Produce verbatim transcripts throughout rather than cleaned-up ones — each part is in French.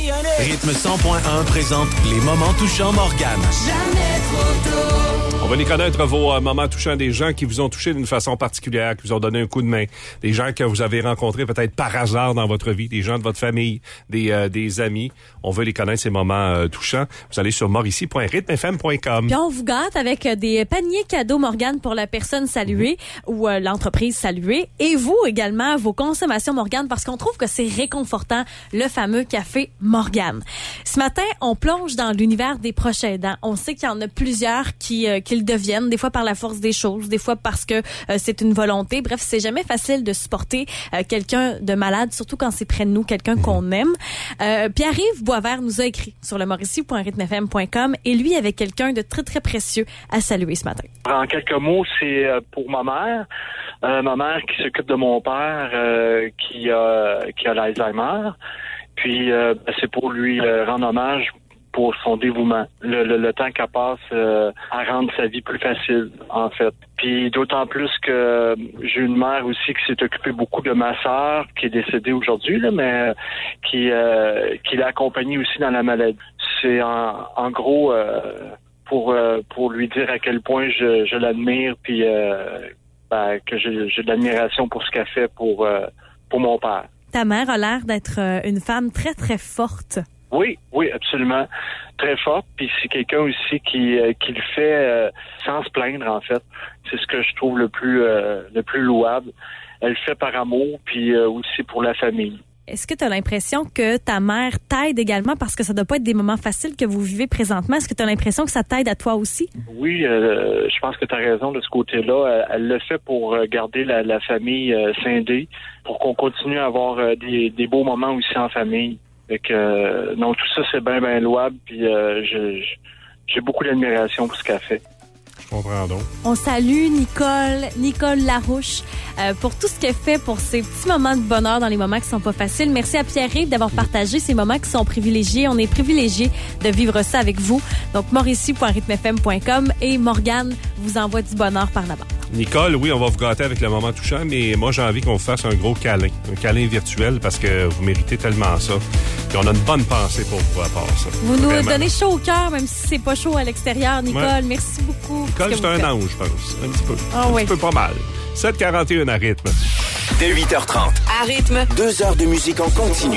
Rythme cent point un présente les moments touchants Morgane. Jamais trop tôt. On va les connaître, vos euh, moments touchants, des gens qui vous ont touché d'une façon particulière, qui vous ont donné un coup de main, des gens que vous avez rencontrés peut-être par hasard dans votre vie, des gens de votre famille, des euh, des amis. On veut les connaître, ces moments euh, touchants. Vous allez sur mauricie point rythme f m point com. Puis on vous gâte avec des paniers cadeaux Morgane pour la personne saluée mmh. ou euh, l'entreprise saluée. Et vous également, vos consommations Morgane, parce qu'on trouve que c'est réconfortant, le fameux café Morgane. Ce matin, on plonge dans l'univers des proches aidants. On sait qu'il y en a plusieurs qui, euh, qui le deviennent, des fois par la force des choses, des fois parce que euh, c'est une volonté. Bref, c'est jamais facile de supporter euh, quelqu'un de malade, surtout quand c'est près de nous, quelqu'un qu'on aime. Euh, Pierre-Yves Boisvert nous a écrit sur le mauricie point rythme f m point com et lui avait quelqu'un de très, très précieux à saluer ce matin. En quelques mots, c'est pour ma mère. Euh, ma mère qui s'occupe de mon père euh, qui a, qui a l'Alzheimer. Puis, euh, c'est pour lui euh, rendre hommage pour son dévouement, le, le, le temps qu'elle passe euh, à rendre sa vie plus facile, en fait. Puis d'autant plus que j'ai une mère aussi qui s'est occupée beaucoup de ma sœur, qui est décédée aujourd'hui, là, mais qui, euh, qui l'a accompagnée aussi dans la maladie. C'est en, en gros euh, pour euh, pour lui dire à quel point je, je l'admire, puis euh, ben, que j'ai, j'ai de l'admiration pour ce qu'elle fait pour euh, pour mon père. Ta mère a l'air d'être une femme très, très forte. Oui, oui, absolument. Très forte. Puis c'est quelqu'un aussi qui, euh, qui le fait euh, sans se plaindre, en fait. C'est ce que je trouve le plus euh, le plus louable. Elle le fait par amour, puis euh, aussi pour la famille. Est-ce que tu as l'impression que ta mère t'aide également, parce que ça doit pas être des moments faciles que vous vivez présentement? Est-ce que tu as l'impression que ça t'aide à toi aussi? Oui, euh, je pense que tu as raison de ce côté-là. Elle, elle le fait pour garder la, la famille euh, scindée, pour qu'on continue à avoir euh, des, des beaux moments aussi en famille. Fait que, euh, non, tout ça, c'est bien, bien louable, puis euh, je, je, j'ai beaucoup d'admiration pour ce qu'elle fait. Je comprends donc. On salue Nicole, Nicole Larouche, euh, pour tout ce qu'elle fait pour ces petits moments de bonheur dans les moments qui sont pas faciles. Merci à Pierre-Yves d'avoir partagé ces moments qui sont privilégiés. On est privilégiés de vivre ça avec vous. Donc, mauricie point rythme f m point com et Morgane vous envoie du bonheur par là-bas. Nicole, oui, on va vous gâter avec le moment touchant, mais moi, j'ai envie qu'on vous fasse un gros câlin, un câlin virtuel, parce que vous méritez tellement ça. Puis on a une bonne pensée pour vous à part ça. Vous nous Vraiment. donnez chaud au cœur, même si c'est pas chaud à l'extérieur, Nicole. Ouais. Merci beaucoup. Nicole, c'est un ange, je pense. Un petit peu. Oh, un oui. petit peu pas mal. sept quarante et un à rythme. Dès huit heures trente. À rythme. Deux heures de musique en continu.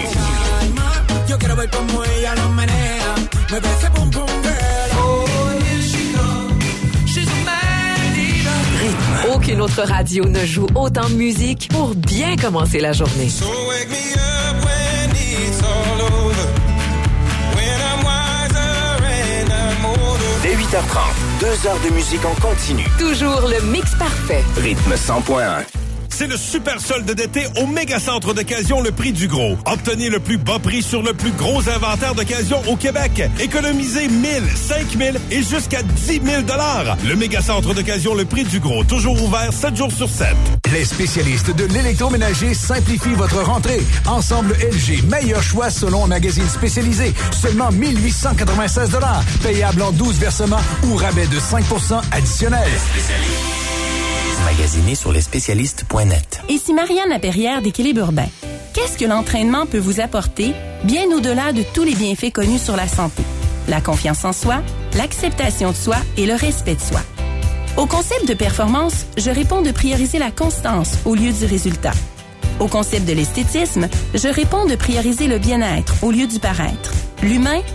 Rythme. Aucune autre radio ne joue autant de musique pour bien commencer la journée. So wake me up when it's all over. When I'm wiser and I'm older. Dès huit heures trente. Deux heures de musique en continu. Toujours le mix parfait. Rythme cent point un. C'est le super solde d'été au Mégacentre d'occasion Le Prix du Gros. Obtenez le plus bas prix sur le plus gros inventaire d'occasion au Québec. Économisez mille, cinq mille et jusqu'à dix mille dollars. Le Mégacentre d'occasion Le Prix du Gros, toujours ouvert sept jours sur sept. Les spécialistes de l'électroménager simplifient votre rentrée. Ensemble L G, meilleur choix selon un magazine spécialisé. Seulement mille huit cent quatre-vingt-seize dollars. Payable en douze versements ou rabais de cinq pour cent additionnel. Magasinez sur lesspécialistes point net. Ici Marianne Laperrière d'Équilibre Urbain. Qu'est-ce que l'entraînement peut vous apporter, bien au-delà de tous les bienfaits connus sur la santé? La confiance en soi, l'acceptation de soi et le respect de soi. Au concept de performance, je réponds de prioriser la constance au lieu du résultat. Au concept de l'esthétisme, je réponds de prioriser le bien-être au lieu du paraître. L'humain